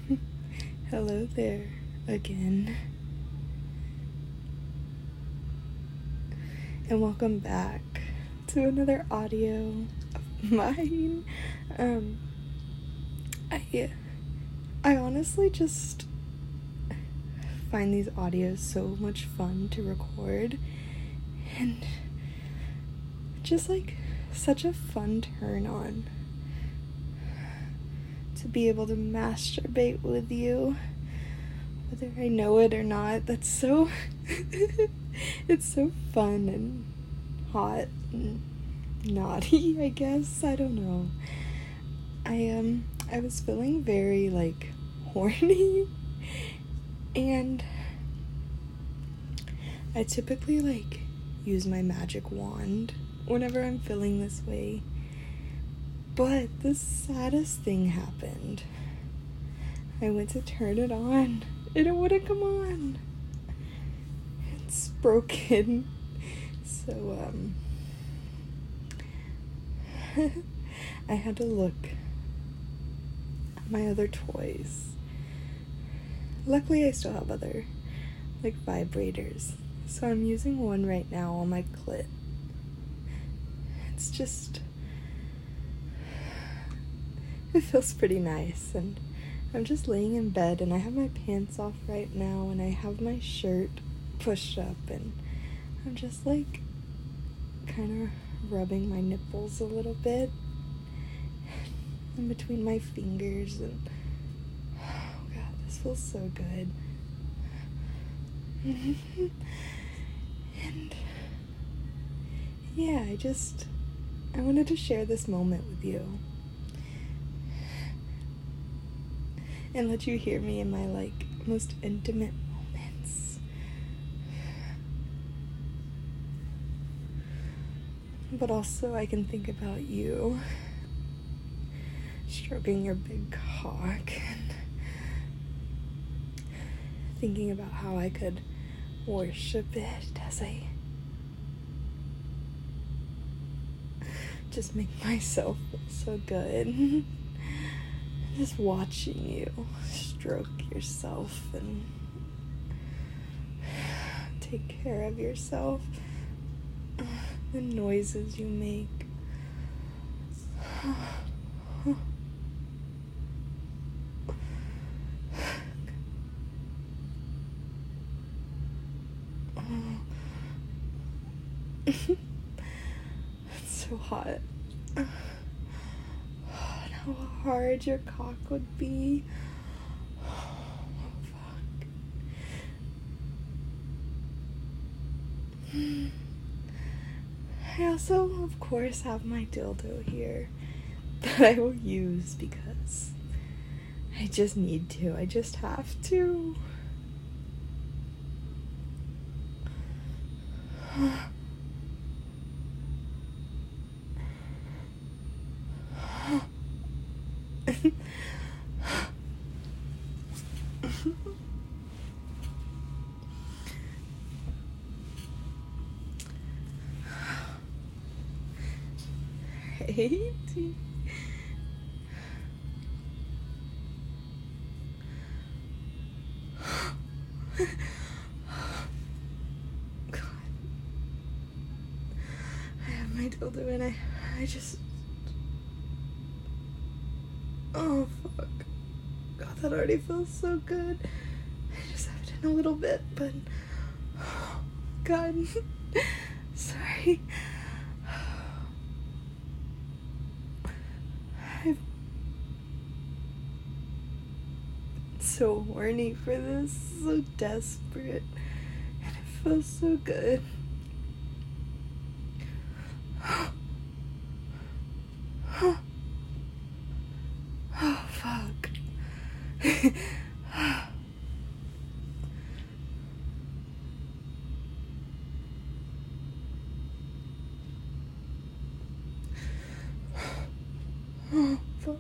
Hello there again. And welcome back to another audio of mine. I honestly just find these audios so much fun to record, and just like such a fun turn on to be able to masturbate with you, whether I know it or not. That's so it's so fun and hot and naughty, I guess. I don't know. I was feeling very horny, and I typically use my magic wand whenever I'm feeling this way. But the saddest thing happened. I went to turn it on, and it wouldn't come on. It's broken. So, I had to look at my other toys. Luckily, I still have other, vibrators. So I'm using one right now on my clit. It's just... it feels pretty nice, and I'm just laying in bed, and I have my pants off right now, and I have my shirt pushed up, and I'm just kind of rubbing my nipples a little bit in between my fingers, and oh god, this feels so good. And yeah, I wanted to share this moment with you and let you hear me in my most intimate moments. But also I can think about you stroking your big cock and thinking about how I could worship it as I just make myself feel so good. Just watching you stroke yourself and take care of yourself. The noises you make. It's so hot. And how hard your cock would be. Oh, fuck. I also, of course, have my dildo here that I will use because I just need to. I just have to. Right? God. I have my dildo and I just... oh, fuck. God, that already feels so good. I just have it in a little bit, but... oh, God. Sorry. I've been so horny for this, so desperate, and it feels so good. Oh, fuck. Oh, fuck.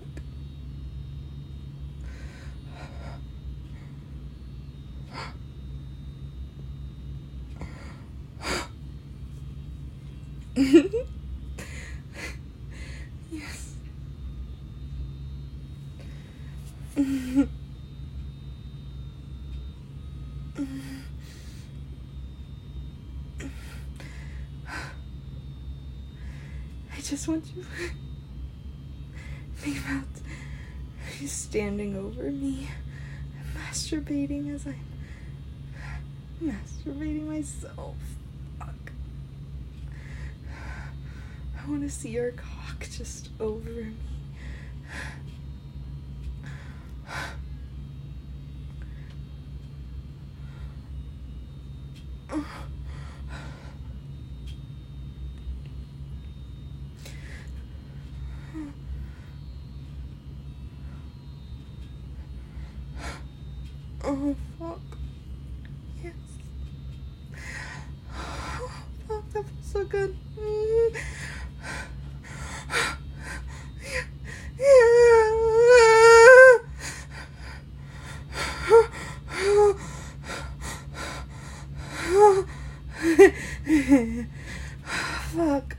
Yes. just want you to think about you standing over me and masturbating as I'm masturbating myself. Fuck. I want to see your cock just over me. Oh, fuck. Yes. Oh, fuck, that feels so good. Fuck.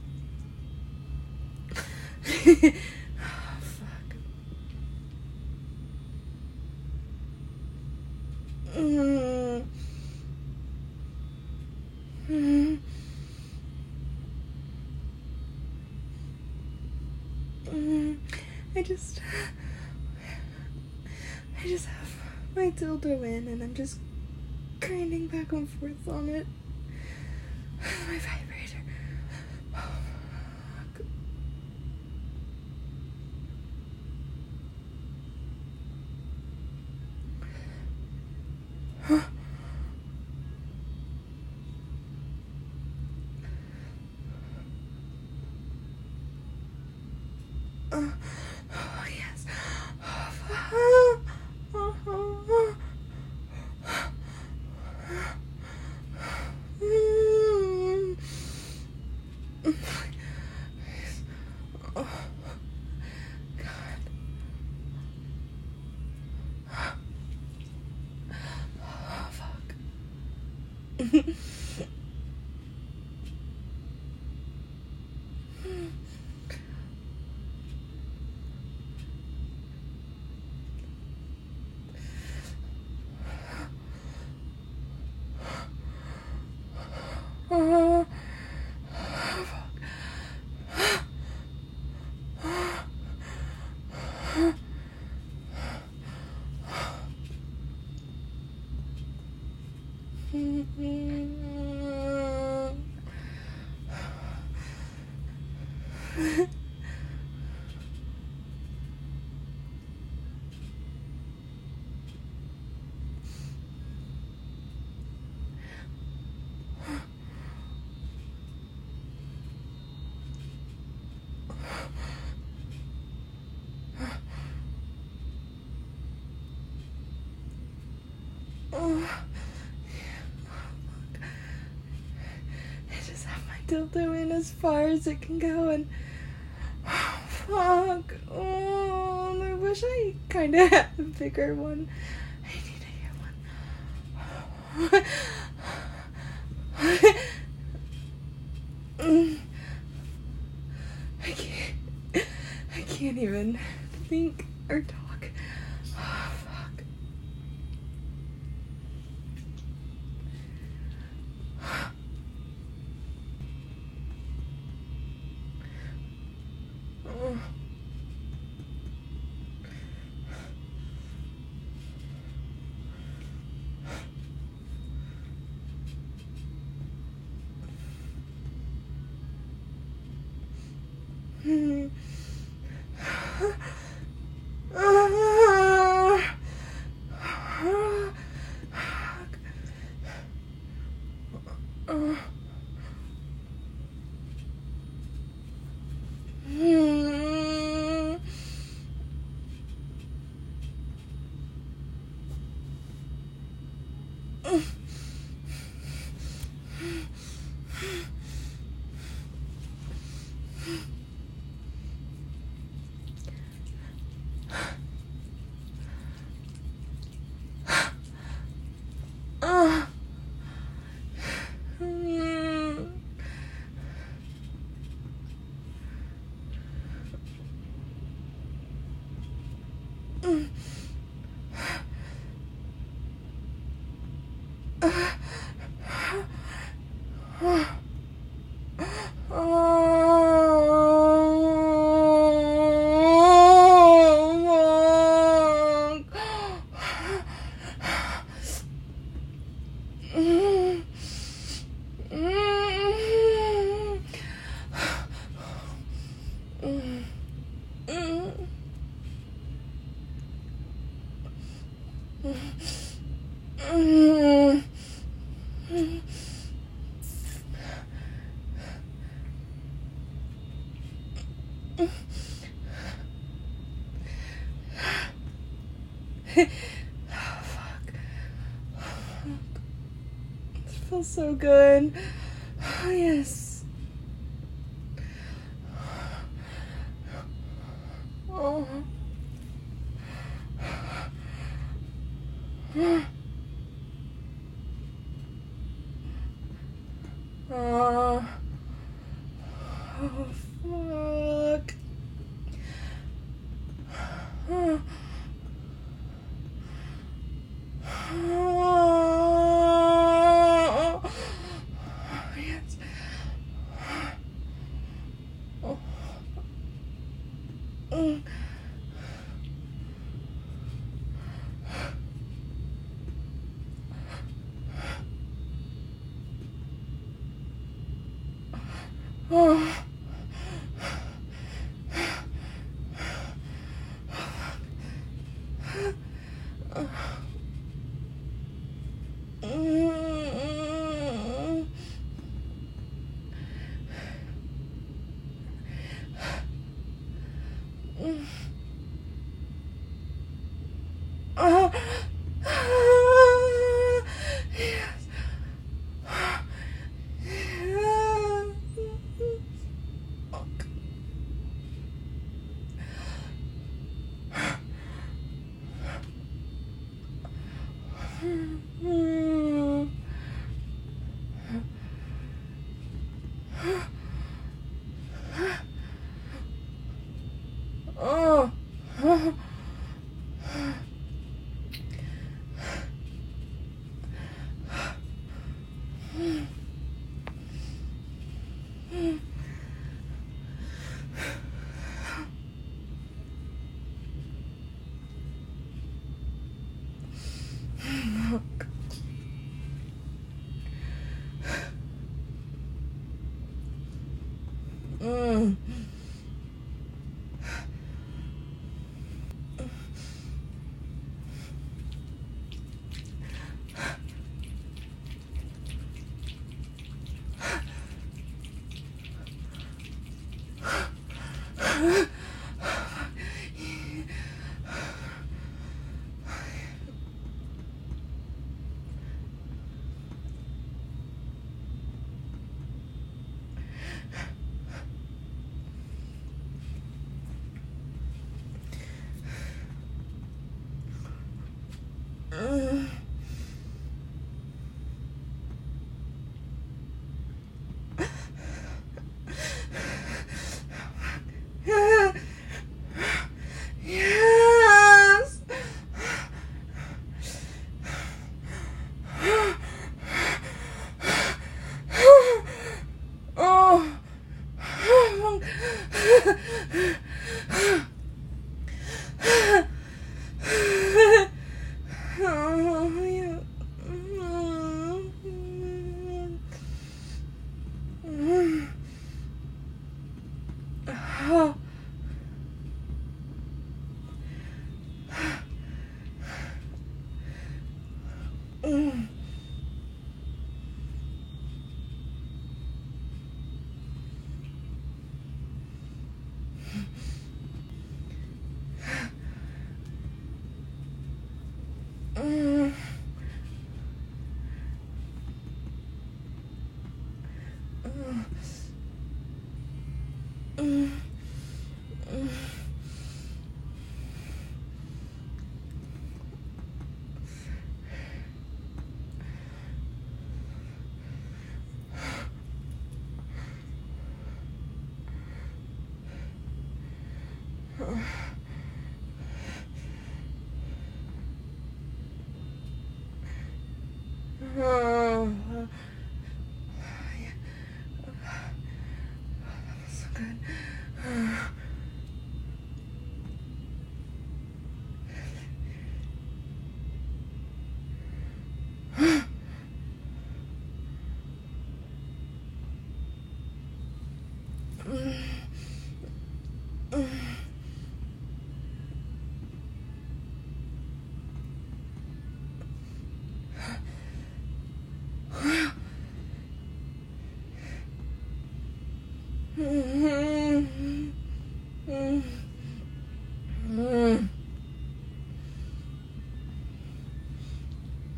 I just have my dildo in and I'm just grinding back and forth on it. My vibrator. Oh, fuck. Oh, yes. Oh, God. Oh, fuck. Oh, I just have my dildo in as far as it can go, and oh, fuck. Oh, I wish I kind of had a bigger one. I need to get one. I can't even think or talk. Oh, fuck. Oh. Oh. Oh, fuck. This feels so good. Oh, yes. Oh. Oh, fuck. Oh. Yes. Oh. Oh. Yes. Oh.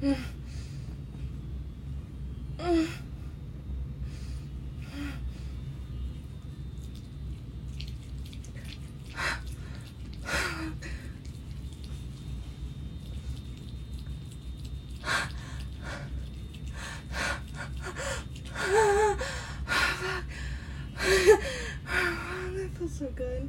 That feels so good.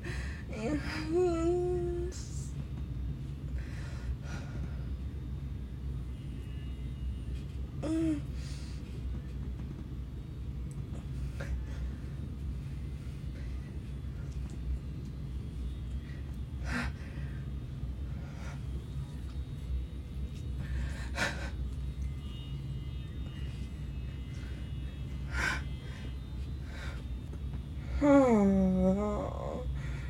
Oh.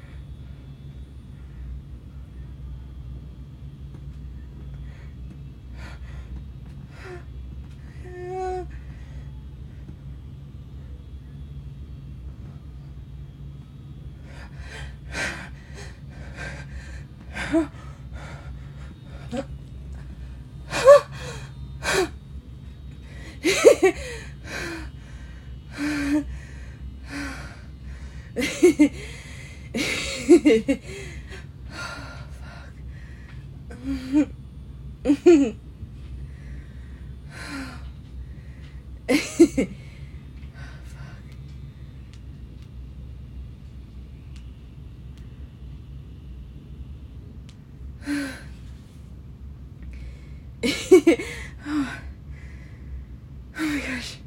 Oh my gosh.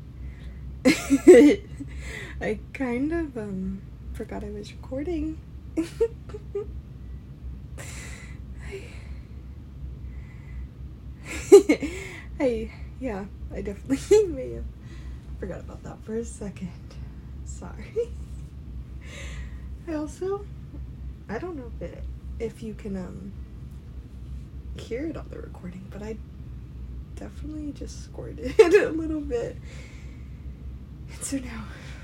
I kind of forgot I was recording. I definitely may have forgot about that for a second. Sorry. I don't know if you can hear it on the recording, but I definitely just squirted a little bit. And so now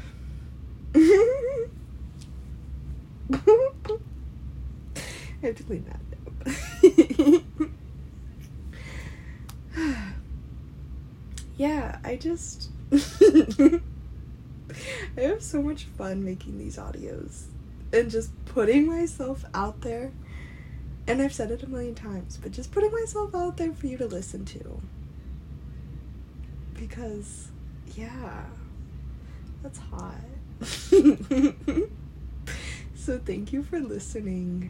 I have to clean that up. Yeah, I have so much fun making these audios and just putting myself out there. And I've said it a million times, but just putting myself out there for you to listen to. Because, yeah, that's hot. So thank you for listening.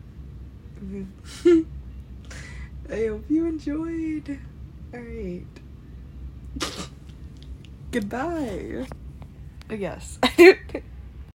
I hope you enjoyed. Alright. Goodbye. Yes.